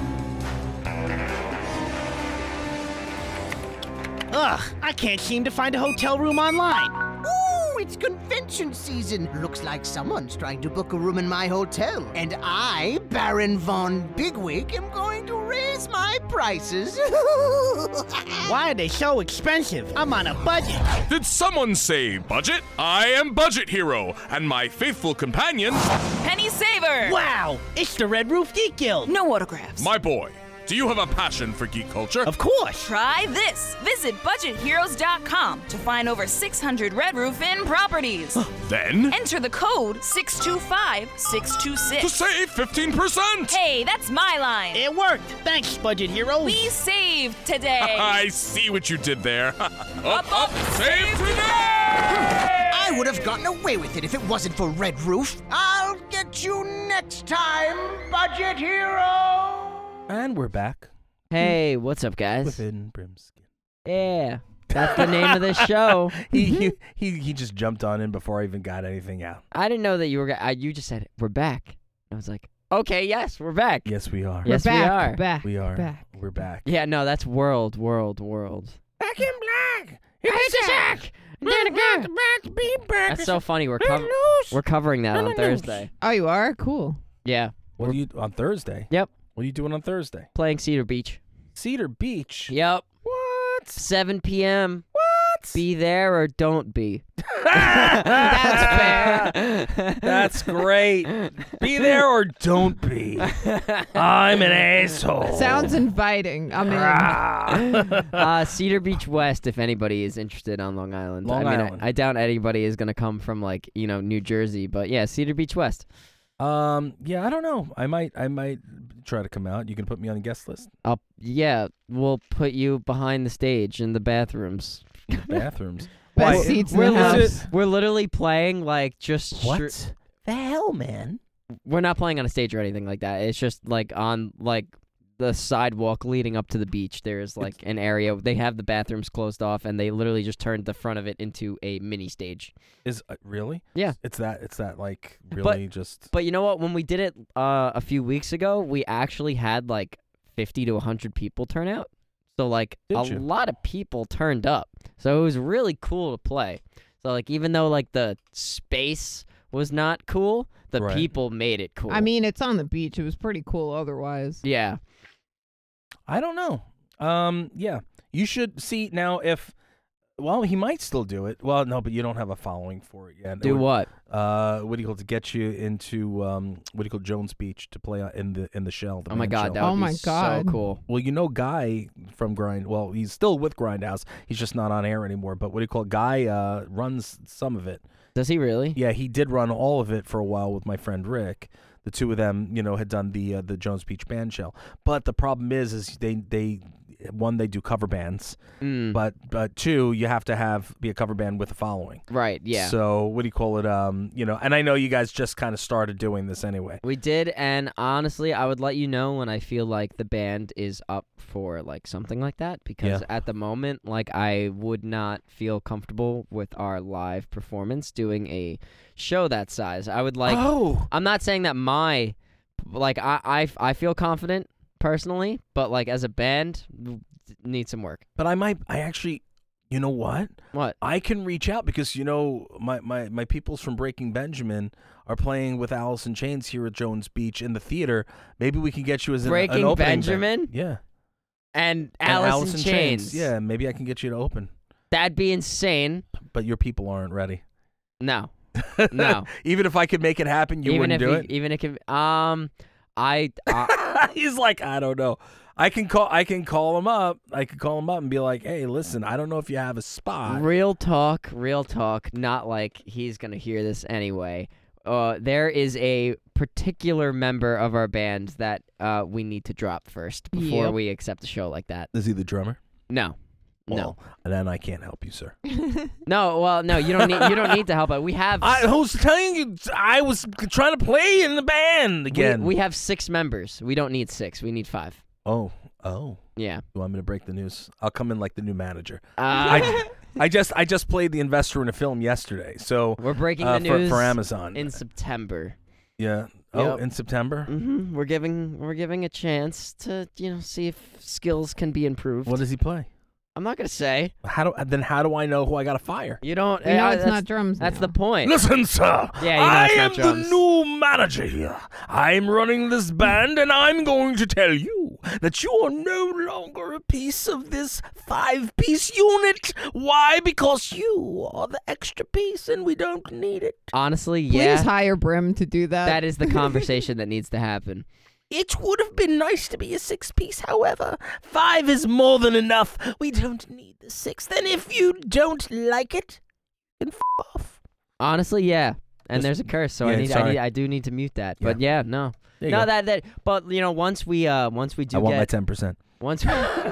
S18: Ugh, I can't seem to find a hotel room online.
S19: Ooh, it's convention season. Looks like someone's trying to book a room in my hotel. And I, Baron Von Bigwig, am going to raise my prices.
S18: Why are they so expensive? I'm on a budget.
S10: Did someone say budget? I am Budget Hero, and my faithful companion...
S8: Penny Saver!
S18: Wow, it's the Red Roof Geek Guild.
S8: No autographs.
S10: My boy, do you have a passion for geek culture?
S18: Of course.
S8: Try this. Visit budget heroes dot com to find over six hundred Red Roof Inn properties.
S10: Then?
S8: Enter the code six two five six two six.
S10: To save fifteen percent!
S8: Hey, that's my line.
S18: It worked. Thanks, Budget Hero.
S8: We saved today.
S10: I see what you did there. up,
S8: up, up,
S10: save today!
S19: I would have gotten away with it if it wasn't for Red Roof. I'll get you next time, Budget Hero!
S1: And we're back.
S2: Hey, what's up, guys?
S1: Within Brim's Skin.
S2: Yeah, that's the name of the show.
S1: he, he he he just jumped on in before I even got anything out.
S2: I didn't know that you were. I, you just said we're back. I was like, okay, yes, we're back.
S1: Yes, we are.
S2: Yes,
S3: we're back,
S2: we are.
S3: Back.
S1: We are.
S3: Back.
S1: We're back.
S2: Yeah, no, that's world, world, world.
S4: Back in black. It's Zach.
S2: That's so funny. We're cov- we're covering that on Thursday.
S3: Oh, you are? Cool.
S2: Yeah.
S1: What do you on Thursday?
S2: Yep.
S1: What are you doing on Thursday?
S2: Playing Cedar Beach.
S1: Cedar Beach?
S2: Yep.
S1: What?
S2: seven p.m.
S1: What?
S2: Be there or don't be.
S1: That's fair. That's great. Be there or don't be. I'm an asshole.
S3: Sounds inviting. I'm in.
S2: uh, Cedar Beach West, if anybody is interested on Long Island.
S1: Long
S2: I mean,
S1: Island.
S2: I, I doubt anybody is going to come from, like, you know, New Jersey. But, yeah, Cedar Beach West.
S1: Um. Yeah, I don't know. I might. I might try to come out. You can put me on the guest list.
S2: I'll, yeah, we'll put you behind the stage in the bathrooms.
S1: Bathrooms.
S3: Best
S1: Why?
S3: seats in
S2: We're,
S3: the
S2: li-
S3: house.
S2: we're literally playing like just
S1: What
S2: str-
S1: the hell, man?
S2: we're not playing on a stage or anything like that. It's just like on like the sidewalk leading up to the beach. There's like an area. They have the bathrooms closed off, and they literally just turned the front of it into a mini stage.
S1: Is uh, really?
S2: Yeah.
S1: It's that. It's that. Like really, just.
S2: But you know what? When we did it uh, a few weeks ago, we actually had like fifty to a hundred people turn out. So like
S1: Did
S2: a
S1: you?
S2: lot of people turned up. So it was really cool to play. So like even though like the space was not cool, the
S1: Right.
S2: people made it cool.
S3: I mean, it's on the beach. It was pretty cool otherwise.
S2: yeah.
S1: I don't know. Um. Yeah. You should see now if. Well, he might still do it. Well, no, but you don't have a following for it yet.
S2: Do
S1: Or,
S2: what?
S1: Uh, what do you call it, to get you into um, what do you call Jones Beach to play in the in the shell? The
S2: Oh my
S1: man
S2: god,
S1: shell.
S2: that would
S3: Oh
S2: be
S3: my God.
S2: so cool.
S1: Well, you know, Guy from Grind. Well, he's still with Grindhouse. He's just not on air anymore. But what do you call it? Guy uh, runs some of it.
S2: Does he really?
S1: Yeah, he did run all of it for a while with my friend Rick. The two of them, you know, had done the uh, the Jones Beach band shell. But the problem is, is they they one they do cover bands,
S2: Mm.
S1: but but two you have to have be a cover band with a following.
S2: Right, yeah.
S1: So what do you call it? Um, you know, and I know you guys just kind of started doing this anyway.
S2: We did, and honestly, I would let you know when I feel like the band is up for like something like that, because
S1: Yeah.
S2: at the moment, like I would not feel comfortable with our live performance doing a show that size. I would like.
S1: Oh.
S2: I'm not saying that my, like I I, I feel confident personally, but like as a band, need some work.
S1: But I might. I actually. You know what?
S2: What?
S1: I can reach out because, you know, my, my, my peoples from Breaking Benjamin are playing with Alice in Chains here at Jones Beach in the theater. Maybe we can get you as an,
S2: Breaking
S1: an opening
S2: Benjamin?
S1: band. Yeah.
S2: And
S1: And
S2: Alice, in Chains.
S1: Yeah, maybe I can get you to open.
S2: That'd be insane.
S1: But your people aren't ready.
S2: No. No.
S1: Even if I could make it happen, you
S2: even
S1: wouldn't
S2: if
S1: do
S2: he-
S1: it?
S2: Even if it, um, I, I
S1: He's like, I don't know. I can call I can call him up. I can call him up and be like, hey, listen, I don't know if you have a spot.
S2: real talk, real talk. Not like he's gonna hear this anyway. Uh, there is a particular member of our band that uh we need to drop first before
S3: Yep.
S2: we accept a show like that.
S1: Is he the drummer?
S2: No.
S1: Well, then I can't help you, sir.
S2: No, well, no, you don't need you don't need to help. It. We have
S1: I was telling you, I was trying to play in the band
S2: we,
S1: again.
S2: we have six members. We don't need six. We need five.
S1: Oh, oh.
S2: Yeah.
S1: You want me to break the news? I'll come in like the new manager.
S2: Uh,
S1: I, I just I just played the investor in a film yesterday, so
S2: We're breaking
S1: uh,
S2: the
S1: for,
S2: news
S1: for Amazon
S2: in September.
S1: Yeah. Oh,
S2: Yep.
S1: in September.
S2: hmm We're giving we're giving a chance to you know see if skills can be improved.
S1: What does he play?
S2: I'm not gonna say.
S1: How do then? How do I know who I got to fire?
S2: You don't.
S3: You know
S2: uh,
S3: it's
S2: that's-
S3: not drums
S2: That's
S3: now.
S2: the point.
S1: Listen, sir.
S2: Yeah, you know
S1: I
S2: it's
S1: am
S2: not drums.
S1: the new manager here. I'm running this band, and I'm going to tell you that you are no longer a piece of this five-piece unit. Why? Because you are the extra piece, and we don't need it.
S2: Honestly,
S3: Please
S2: yeah.
S3: hire Brim to do that.
S2: That is the conversation that needs to happen.
S4: It would have been nice to be a six-piece, however. Five is more than enough. We don't need the sixth. And if you don't like it, then f*** off.
S2: Honestly, yeah. And there's a curse, so I
S1: yeah,
S2: need, I
S1: sorry.
S2: need, I do need to mute that. But yeah, no,
S1: There you
S2: no,
S1: go.
S2: that that. But you know, once we, uh, once we do
S1: I want
S2: get
S1: my ten percent.
S2: once,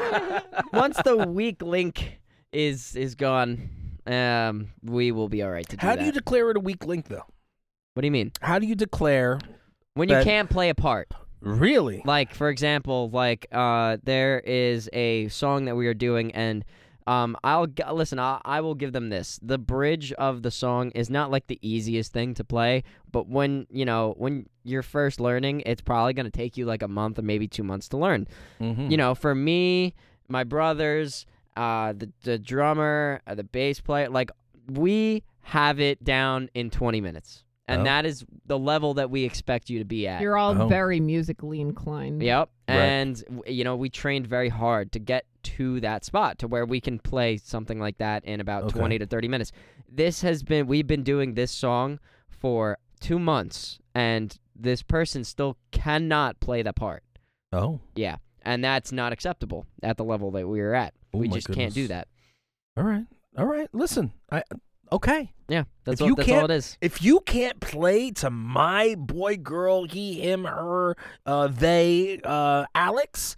S2: once the weak link is is gone, um, we will be all right to do
S1: How
S2: that.
S1: do you declare it a weak link, though?
S2: What do you mean?
S1: How do you declare
S2: When you
S1: that-
S2: can't play a part?
S1: Really?
S2: Like, for example, like uh, there is a song that we are doing, and um, I'll g- listen. I'll, I will give them this. The bridge of the song is not like the easiest thing to play, but when you know when you're first learning, it's probably gonna take you like a month or maybe two months to learn.
S1: Mhm.
S2: You know, for me, my brothers, uh, the the drummer, uh, the bass player, like we have it down in twenty minutes. And
S1: Oh.
S2: that is the level that we expect you to be at.
S3: You're all
S1: Oh.
S3: very musically inclined.
S2: Yep.
S1: Right.
S2: And, w you know, we trained very hard to get to that spot to where we can play something like that in about
S1: Okay.
S2: twenty to thirty minutes. This has been, we've been doing this song for two months, and this person still cannot play the part.
S1: Oh.
S2: Yeah. And that's not acceptable at the level that we are at.
S1: Oh
S2: we
S1: my
S2: just can't do
S1: goodness.
S2: that.
S1: All right. All right. Listen. I okay.
S2: Yeah. That's,
S1: If
S2: all,
S1: you
S2: that's all
S1: can't-
S2: it is.
S1: If you can't play to my boy, girl, he, him, her, uh, they, uh, Alex,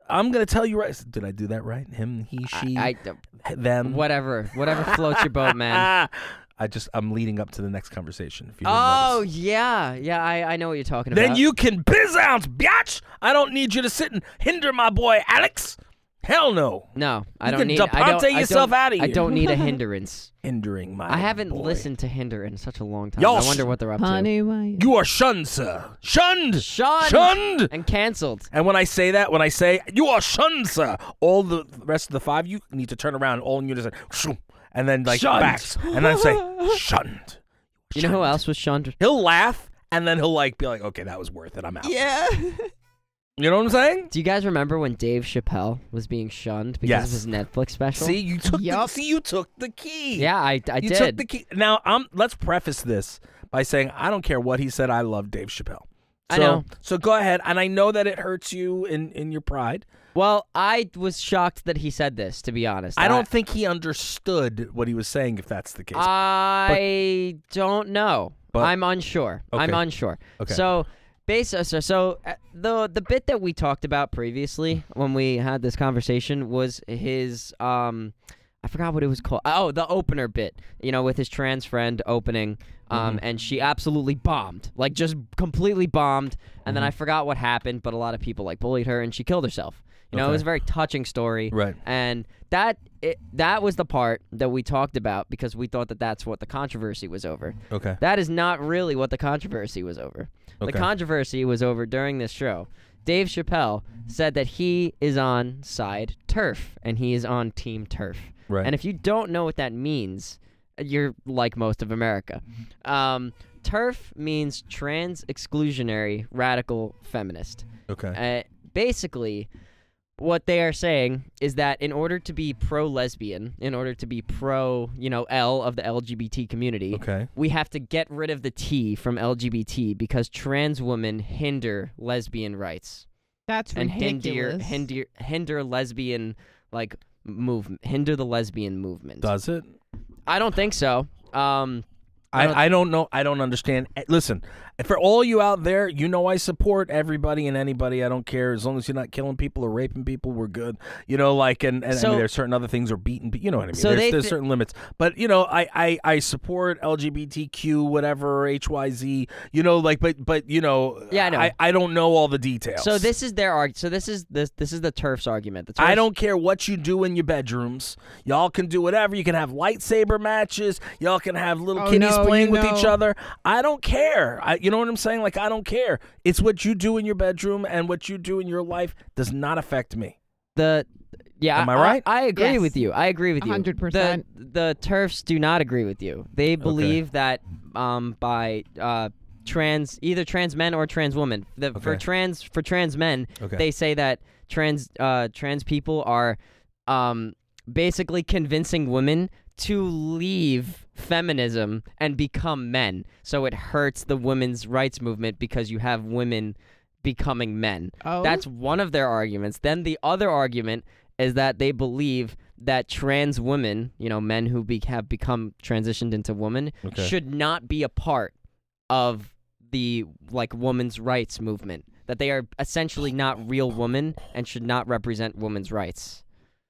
S1: I'm gonna tell you right. Did I do that right? Him, he, she,
S2: I,
S1: I, them.
S2: Whatever, whatever floats your boat, man.
S1: I just I'm leading up to the next conversation. If you
S2: Oh
S1: notice.
S2: yeah, yeah. I, I know what you're talking
S1: Then
S2: about.
S1: you can biz ounce, biatch. I don't need you to sit and hinder my boy Alex. Hell no.
S2: No, I
S1: You
S2: don't
S1: can
S2: need.
S1: DePonte
S2: I don't, I
S1: yourself
S2: don't,
S1: outta
S2: I
S1: here.
S2: don't need a hindrance.
S1: Hindering my.
S2: I haven't
S1: boy.
S2: listened to Hinder in such a long time.
S1: Y'all
S2: I wonder
S1: sh-
S2: what they're up
S3: Honey,
S2: to.
S3: why?
S1: You are shunned, sir. Shunned.
S2: Shunned.
S1: Shunned.
S2: And canceled.
S1: And when I say that, when I say you are shunned, sir, all the rest of the five you need to turn around all in unison, shoo, and then like
S2: Shunned.
S1: backs, and then say shunned.
S2: You know who else was shunned?
S1: He'll laugh, and then he'll like be like, okay, that was worth it. I'm out.
S3: Yeah.
S1: You know what I'm saying?
S2: Do you guys remember when Dave Chappelle was being shunned because
S1: Yes.
S2: of his Netflix special?
S1: See, you took the,
S3: Yup.
S1: see you took the key.
S2: Yeah, I, I
S1: you
S2: did.
S1: took the key. Now, um, let's preface this by saying I don't care what he said. I love Dave Chappelle. So,
S2: I know.
S1: So go ahead, and I know that it hurts you in, in your pride.
S2: Well, I was shocked that he said this, to be honest.
S1: I don't think he understood what he was saying, if that's the case.
S2: I don't know.
S1: But-
S2: I'm unsure. I'm
S1: Okay.
S2: unsure.
S1: Okay.
S2: So, base, so, so uh, the the bit that we talked about previously when we had this conversation was his um, I forgot what it was called. Oh, the opener bit. You know, with his trans friend opening, um,
S1: Mhm.
S2: and she absolutely bombed, like just completely bombed. And then
S1: Mhm.
S2: I forgot what happened, but a lot of people like bullied her, and she killed herself. You know, it
S1: Okay.
S2: was a very touching story.
S1: Right.
S2: And that it, that was the part that we talked about because we thought that that's what the controversy was over.
S1: Okay.
S2: That is not really what the controversy was over.
S1: Okay.
S2: The controversy was over during this show. Dave Chappelle said that he is on side turf and he is on team turf.
S1: Right.
S2: And if you don't know what that means, you're like most of America. Um, turf means trans exclusionary radical feminist.
S1: Okay.
S2: Uh, basically, what they are saying is that in order to be pro-lesbian, in order to be pro, you know, L of the L G B T community,
S1: Okay.
S2: we have to get rid of the T from L G B T because trans women hinder lesbian rights.
S3: That's
S2: and hinder,
S3: ridiculous.
S2: hinder, hinder lesbian, like, movement, hinder the lesbian movement.
S1: Does it?
S2: I don't think so. Um, I
S1: I,
S2: don't-
S1: I don't know. I don't understand. Eh, Listen, for all you out there, you know I support everybody and anybody. I don't care. As long as you're not killing people or raping people, we're good. You know, like, and, and I
S2: So-
S1: mean, there's certain other things or beating pe- You know what I mean?
S2: So
S1: there's
S2: they
S1: there's
S2: thi-
S1: certain limits. But, you know, I, I, I support L G B T Q, whatever, H Y Z, you know, like, but, but you know,
S2: Yeah, I know.
S1: I, I don't know all the details.
S2: So this is their arg. So this is this this is the turf's argument. The
S1: I
S2: turf's-
S1: don't care what you do in your bedrooms. Y'all can do whatever. You can have lightsaber matches. Y'all can have little
S3: Oh,
S1: kiddies
S3: no,
S1: playing
S3: you
S1: with
S3: know.
S1: each other. I don't care. I, you know what I'm saying? Like, I don't care. It's what you do in your bedroom, and what you do in your life does not affect me.
S2: The yeah,
S1: Am I right?
S2: I, agree
S3: Yes.
S2: with you. I agree with you.
S3: one hundred percent.
S2: The the turfs do not agree with you. They believe that um by uh trans either trans men or trans women. The, For
S1: Okay.
S2: trans for trans men,
S1: Okay.
S2: they say that trans uh trans people are um basically convincing women to leave feminism and become men. So it hurts the women's rights movement because you have women becoming men.
S3: Oh.
S2: That's one of their arguments. Then the other argument is that they believe that trans women, you know, men who be- have become transitioned into women,
S1: Okay.
S2: should not be a part of the like women's rights movement. That they are essentially not real women and should not represent women's rights.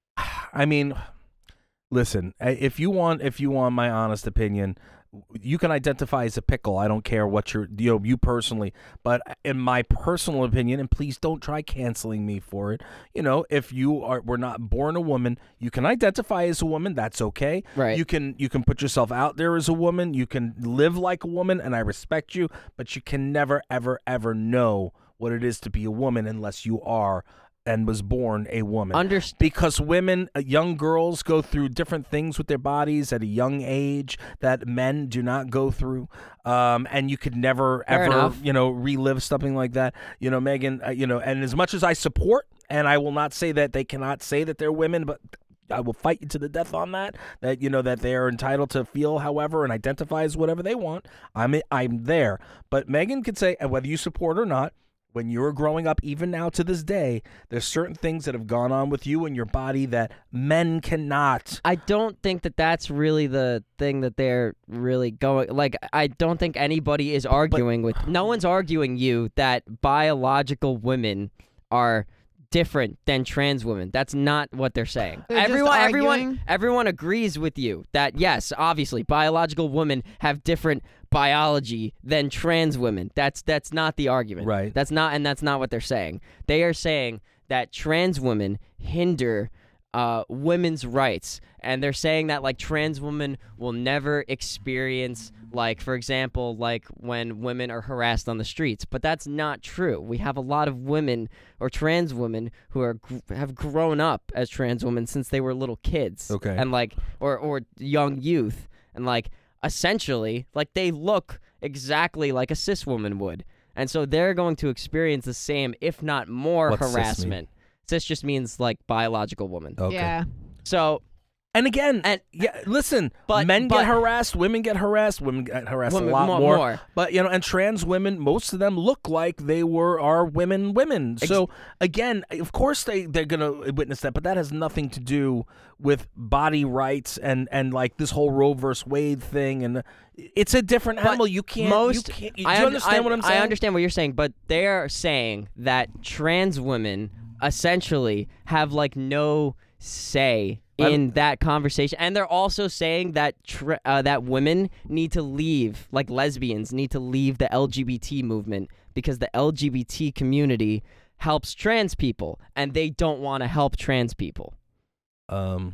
S1: I mean, listen. I- If you want, if you want my honest opinion, you can identify as a pickle. I don't care what you're, you know, you personally. But in my personal opinion, and please don't try canceling me for it. You know, if you are, were not born a woman, you can identify as a woman. That's okay.
S2: Right.
S1: You can, you can put yourself out there as a woman. You can live like a woman, and I respect you. But you can never, ever, ever know what it is to be a woman unless you are and was born a woman.
S2: Underst-
S1: because women, uh, young girls go through different things with their bodies at a young age that men do not go through. Um, and you could never,
S2: Fair
S1: ever,
S2: enough.
S1: you know, relive something like that. You know, Megan, uh, you know, and as much as I support, and I will not say that they cannot say that they're women, but I will fight you to the death on that, that, you know, that they are entitled to feel however and identify as whatever they want. I'm, I'm there. But Megan could say, and whether you support or not, when you were growing up, even now to this day, there's certain things that have gone on with you and your body that men cannot.
S2: I don't think that that's really the thing that they're really going. Like, I don't think anybody is arguing with. No one's arguing you that biological women are different than trans women. That's not what they're saying.
S3: They're just
S2: everyone, everyone,
S3: arguing?
S2: everyone agrees with you that yes, obviously, biological women have different biology than trans women. That's that's not the argument.
S1: Right.
S2: That's not, and that's not what they're saying. They are saying that trans women hinder uh, women's rights, and they're saying that like trans women will never experience, like for example, like when women are harassed on the streets. But that's not true. We have a lot of women or trans women who are gr- have grown up as trans women since they were little kids.
S1: Okay.
S2: And like or or young youth, and like essentially like they look exactly like a cis woman would. And so they're going to experience the same, if not more,
S1: What's cis mean?
S2: harassment. Cis just means like biological woman.
S1: Okay.
S3: Yeah.
S2: So,
S1: and again,
S2: and
S1: yeah, listen,
S2: but
S1: men
S2: but,
S1: get harassed, women get harassed, women get harassed
S2: Women-
S1: a lot
S2: more-
S1: more,
S2: more.
S1: But you know, and trans women, most of them look like they were are women, women.
S2: Ex-
S1: so again, of course they they're gonna witness that, but that has nothing to do with body rights and and like this whole Roe versus Wade thing. And it's a different
S2: But
S1: animal. You can't.
S2: most,
S1: you can't. You,
S2: I
S1: do you
S2: un-
S1: understand
S2: I,
S1: what I'm saying?
S2: I understand what you're saying, but they're saying that trans women essentially have like no say in that conversation, and they're also saying that tr- uh, that women need to leave, like lesbians need to leave the L G B T movement because the L G B T community helps trans people, and they don't want to help trans people.
S1: Um.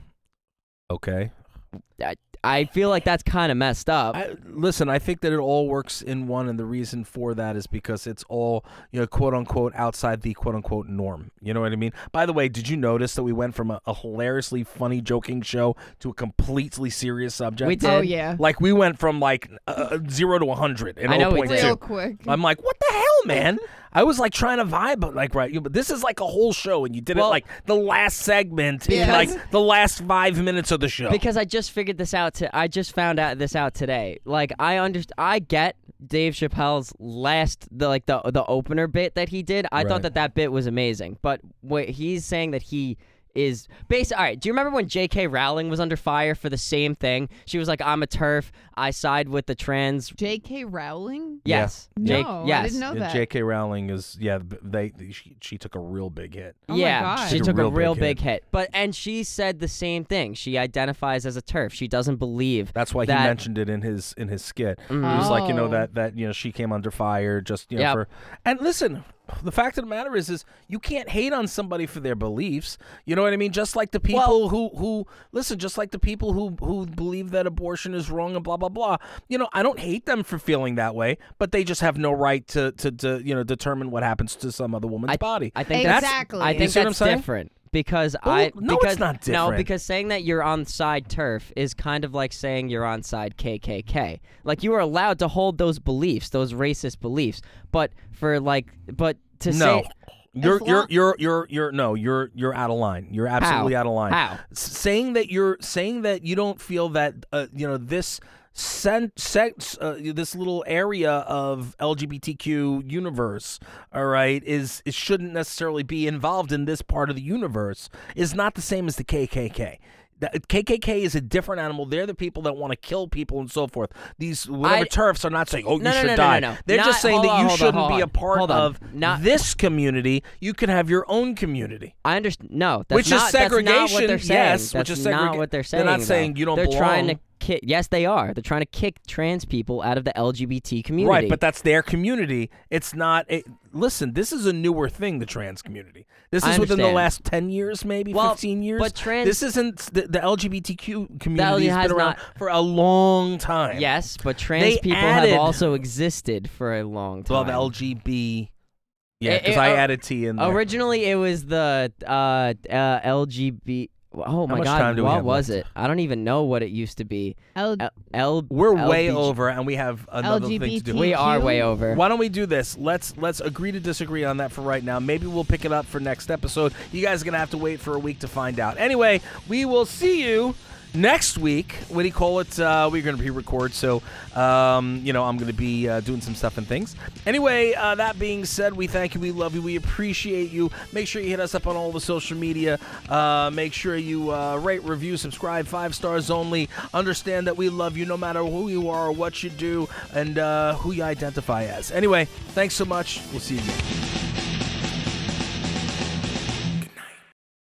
S1: Okay.
S2: I, I feel like that's kind of messed up.
S1: I, listen, I think that it all works in one, and the reason for that is because it's all, you know, quote unquote outside the quote unquote norm. You know what I mean? By the way, did you notice that we went from a, a hilariously funny, joking show to a completely serious subject?
S2: We did.
S3: Oh, yeah.
S1: Like we went from like uh, zero to a hundred in
S2: I know we
S1: zero point two.
S2: did.
S3: Real quick.
S1: I'm like, what the hell, man? I was like trying to vibe, but like, right, you- but this is like a whole show, and you did
S2: Well,
S1: it like the last segment in
S2: because-
S1: like the last five minutes of the show.
S2: Because I just figured this out. To, I just found out this out today. Like I underst- I get Dave Chappelle's last, the like the the opener bit that he did. I
S1: Right.
S2: thought that that bit was amazing. But what he's saying that he is basically, all right, do you remember when J K Rowling was under fire for the same thing? She was like, I'm a TERF. I side with the trans.
S3: J K Rowling?
S2: Yes.
S3: No,
S2: Jake,
S3: I
S2: yes.
S3: didn't know
S1: Yeah,
S3: that.
S1: J K Rowling is yeah. They, they she, she took a real big hit.
S3: Oh my
S2: yeah,
S3: God.
S2: she
S1: Took a
S2: took a
S1: real
S2: real
S1: big
S2: big hit. But and she said the same thing. She identifies as a TERF. She doesn't believe.
S1: That's why
S2: that,
S1: he mentioned it in his in his skit.
S2: Mhm.
S1: He was like, you know,
S3: Oh.
S1: that that you know she came under fire just you know
S2: Yep.
S1: for. And listen, the fact of the matter is, is you can't hate on somebody for their beliefs. You know what I mean? Just like the people who who listen, just like the people who who believe that abortion is wrong and blah blah blah. You know, I don't hate them for feeling that way, but they just have no right to to, to you know determine what happens to some other woman's body.
S2: I think
S3: Exactly.
S2: that's I
S1: You
S2: think
S1: see what I'm
S2: that's
S1: saying?
S2: different because
S1: Well,
S2: I
S1: no, it's
S2: because
S1: not
S2: no
S1: different.
S2: because saying that you're on side TERF is kind of like saying you're on side K K K. Like you are allowed to hold those beliefs, those racist beliefs, but for like but to
S1: no.
S2: say
S1: You're
S3: As
S1: you're
S3: long-
S1: you're you're you're no you're you're out of line. You're absolutely
S2: How?
S1: out of line.
S2: How?
S1: S- saying that you're saying that you don't feel that uh, you know this sen- sex uh, this little area of L G B T Q universe, all right, is it shouldn't necessarily be involved in this part of the universe is not the same as the K K K. The K K K is a different animal. They're the people that want to kill people and so forth. These whatever
S2: I-
S1: TERFs are not saying, "Oh,
S2: No,
S1: you
S2: no,
S1: should
S2: no, no,
S1: die."
S2: no, no.
S1: They're
S2: Not-
S1: just saying
S2: hold
S1: that
S2: on,
S1: you
S2: hold on,
S1: shouldn't
S2: hold
S1: be a
S2: on.
S1: part
S2: Hold on.
S1: of
S2: Not-
S1: this community. You can have your own community.
S2: I understand. No, that's
S1: Which is
S2: not, That's not what
S1: segregation,
S2: they're saying.
S1: yes,
S2: That's
S1: which is
S2: not
S1: segrega-
S2: what they're
S1: they're
S2: saying.
S1: not
S2: though.
S1: saying you don't
S2: They're trying
S1: belong.
S2: to kick. Yes, they are. They're trying to kick trans people out of the L G B T community.
S1: Right, but that's their community. It's not. It, listen, this is a newer thing, the trans community. This
S2: I
S1: is within the
S2: understand.
S1: last ten years, maybe
S2: Well,
S1: fifteen years.
S2: but trans-
S1: This isn't the, the L G B T Q community has
S2: has
S1: been around
S2: not-
S1: for a long time.
S2: Yes, but trans
S1: They
S2: people
S1: added-
S2: have also existed for a long time.
S1: Well, the L G B. Yeah,
S2: It-
S1: because
S2: it-
S1: I
S2: uh,
S1: added T in there.
S2: Originally, it was the uh, uh, L G B. Oh my
S1: much
S2: God,
S1: time do we
S2: what
S1: have
S2: was
S1: left?
S2: it? I don't even know what it used to be.
S3: L-
S2: L. L
S1: We're way
S2: L B G
S1: over, and we have another thing to do.
S2: We are way over.
S1: Why don't we do this? Let's let's agree to disagree on that for right now. Maybe we'll pick it up for next episode. You guys are gonna have to wait for a week to find out. Anyway, we will see you next week. What do you call it? Uh, we're gonna pre-record, so um, you know I'm gonna be uh, doing some stuff and things. Anyway, uh, that being said, we thank you, we love you, we appreciate you. Make sure you hit us up on all the social media. Uh, make sure you uh, rate, review, subscribe, five stars only. Understand that we love you no matter who you are, or what you do, and uh, who you identify as. Anyway, thanks so much. We'll see you again.